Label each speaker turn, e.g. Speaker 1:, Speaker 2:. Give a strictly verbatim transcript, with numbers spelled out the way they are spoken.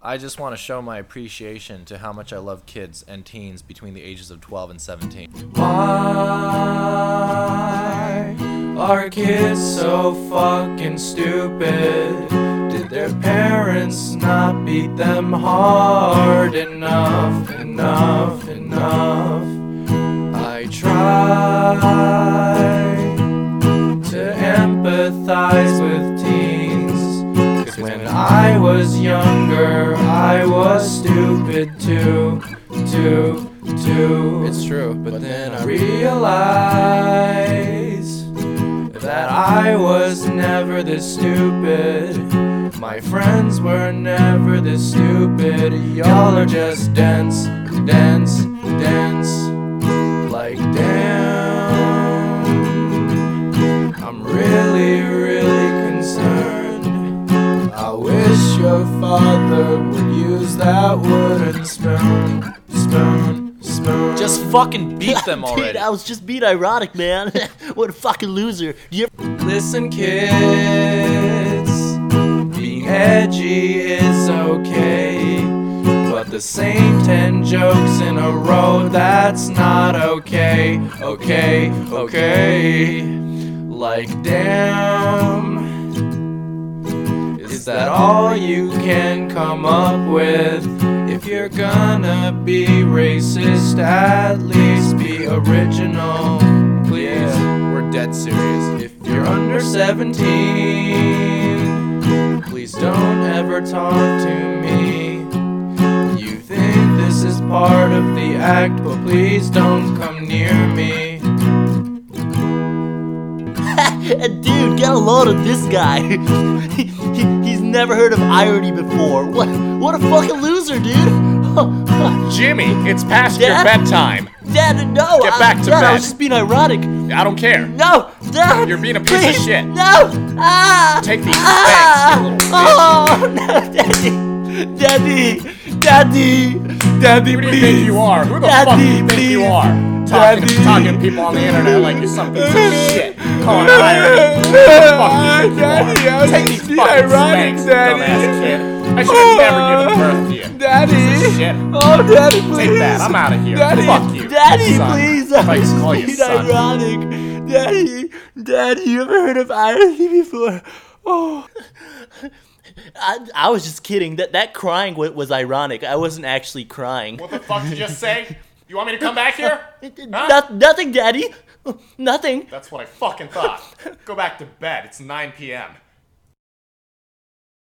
Speaker 1: I just want to show my appreciation to how much I love kids and teens between the ages of twelve and seventeen.
Speaker 2: Why are kids so fucking stupid? Did their parents not beat them hard enough, enough, enough? I try to empathize with teens, 'cause when I was younger, I was stupid too, too, too.
Speaker 1: It's true,
Speaker 2: But then I realized that I was never this stupid. My friends were never this stupid. Y'all are just dense, dense, dense. Like damn, I'm really, really concerned. I wish your father would use that wooden spoon, spoon, spoon.
Speaker 1: Just fucking beat them already.
Speaker 3: Dude, I was just being ironic, man. What a fucking loser. Do you ever-
Speaker 2: Listen, kids, being edgy is okay, but the same ten jokes in a row, that's not okay, okay, okay. Like, damn, is that all you can come up with? If you're gonna be racist, at least be original, please.
Speaker 1: Yeah, we're dead serious.
Speaker 2: If you're under seventeen, please don't ever talk to me. You think this is part of the act, but please don't come near me.
Speaker 3: Dude, get a load of this guy. he, he, he's never heard of irony before. What what a fucking loser, dude.
Speaker 4: Jimmy, it's past
Speaker 3: Dad?
Speaker 4: your bedtime.
Speaker 3: Dad, no.
Speaker 4: Get
Speaker 3: I-
Speaker 4: back to
Speaker 3: Dad, I
Speaker 4: bed.
Speaker 3: was just being ironic.
Speaker 4: I don't care.
Speaker 3: No, Dad.
Speaker 4: You're being a piece of
Speaker 3: please,
Speaker 4: shit.
Speaker 3: No. Ah.
Speaker 4: Take these
Speaker 3: ah,
Speaker 4: thanks, you little
Speaker 3: Oh, no, Daddy. Daddy. Daddy. Daddy,
Speaker 4: Who do you
Speaker 3: please.
Speaker 4: think you are? Who the
Speaker 3: Daddy,
Speaker 4: fuck do you think you
Speaker 3: please.
Speaker 4: are? Talking,
Speaker 3: Daddy.
Speaker 4: talking to people on the internet like you're some piece of shit. Calling it irony. Who the fuck do you think you
Speaker 2: Daddy, I
Speaker 4: are?
Speaker 2: was
Speaker 4: Take
Speaker 2: just
Speaker 4: these
Speaker 2: being
Speaker 4: fucking
Speaker 2: ironic,
Speaker 4: spanks,
Speaker 2: Daddy.
Speaker 4: dumbass kid. I should have never given birth to you.
Speaker 2: Daddy,
Speaker 4: Piece of shit.
Speaker 2: oh, Daddy, please.
Speaker 4: Take that. I'm out of here.
Speaker 2: Daddy.
Speaker 4: Fuck you.
Speaker 3: Daddy,
Speaker 4: son.
Speaker 3: please.
Speaker 4: If I just call you
Speaker 3: Being
Speaker 4: son.
Speaker 3: ironic. Daddy. Daddy, you ever heard of irony before? Oh. I, I was just kidding. That that crying wa- was ironic. I wasn't actually crying.
Speaker 4: What the fuck did you just say? You want me to come back here? Huh?
Speaker 3: No- nothing, Daddy. Nothing.
Speaker 4: That's what I fucking thought. Go back to bed. It's nine p.m.